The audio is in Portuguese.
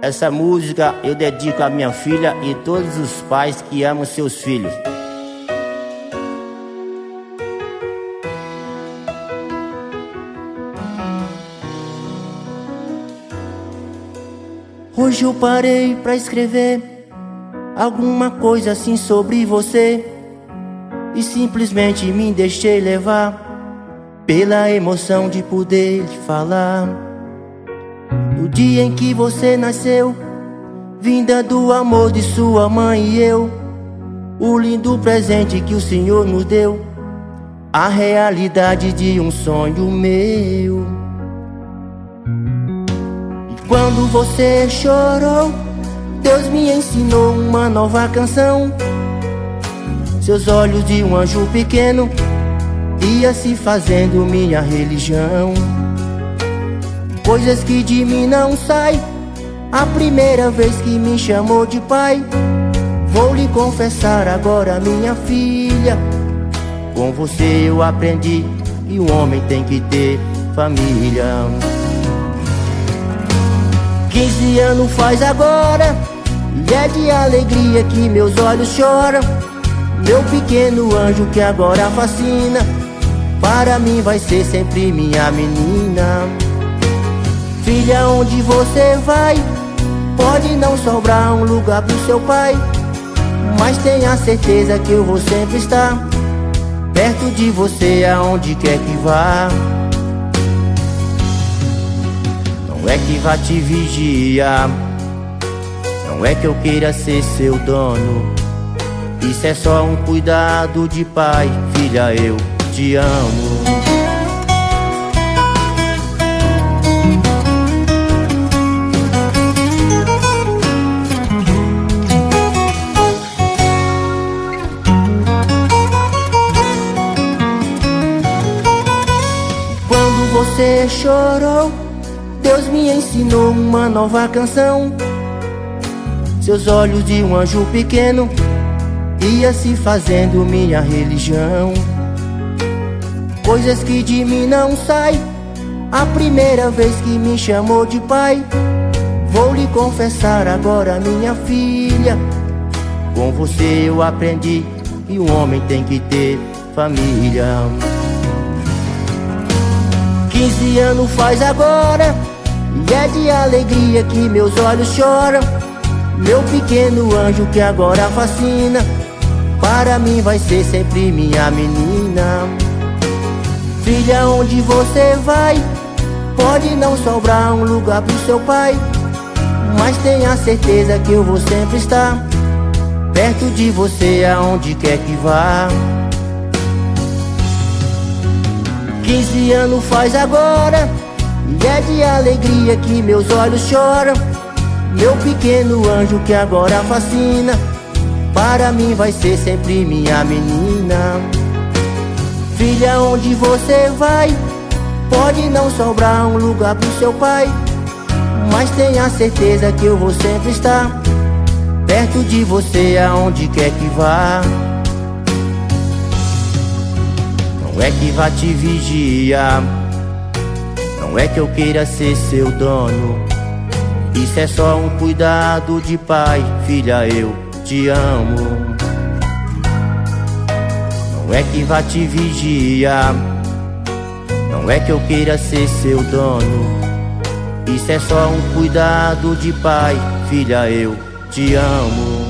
Essa música eu dedico à minha filha e todos os pais que amam seus filhos. Hoje eu parei pra escrever alguma coisa assim sobre você e simplesmente me deixei levar pela emoção de poder te falar. No dia em que você nasceu, vinda do amor de sua mãe e eu, o lindo presente que o Senhor nos deu, a realidade de um sonho meu. E quando você chorou, Deus me ensinou uma nova canção. Seus olhos de um anjo pequeno ia se fazendo minha religião. Coisas que de mim não sai, a primeira vez que me chamou de pai. Vou lhe confessar agora, minha filha, com você eu aprendi que o homem tem que ter família. 15 anos faz agora, e é de alegria que meus olhos choram. Meu pequeno anjo que agora fascina, para mim vai ser sempre minha menina. Filha, onde você vai, pode não sobrar um lugar pro seu pai, mas tenha certeza que eu vou sempre estar perto de você aonde quer que vá. Não é que vá te vigiar, não é que eu queira ser seu dono. Isso é só um cuidado de pai. Filha, eu te amo. Quando você chorou, Deus me ensinou uma nova canção. Seus olhos de um anjo pequeno ia se fazendo minha religião. Coisas que de mim não sai, a primeira vez que me chamou de pai. Vou lhe confessar agora, minha filha, com você eu aprendi que o homem tem que ter família. 15 anos faz agora, e é de alegria que meus olhos choram. Meu pequeno anjo que agora fascina, para mim vai ser sempre minha menina. Filha, onde você vai, pode não sobrar um lugar pro seu pai, mas tenha certeza que eu vou sempre estar perto de você aonde quer que vá. 15 anos faz agora, e é de alegria que meus olhos choram. Meu pequeno anjo que agora fascina, para mim vai ser sempre minha menina. Filha, onde você vai, pode não sobrar um lugar pro seu pai, mas tenha certeza que eu vou sempre estar perto de você aonde quer que vá. Não é que vá te vigiar, não é que eu queira ser seu dono. Isso é só um cuidado de pai. Filha, eu te amo. Não é que vá te vigiar, não é que eu queira ser seu dono. Isso é só um cuidado de pai. Filha, eu te amo.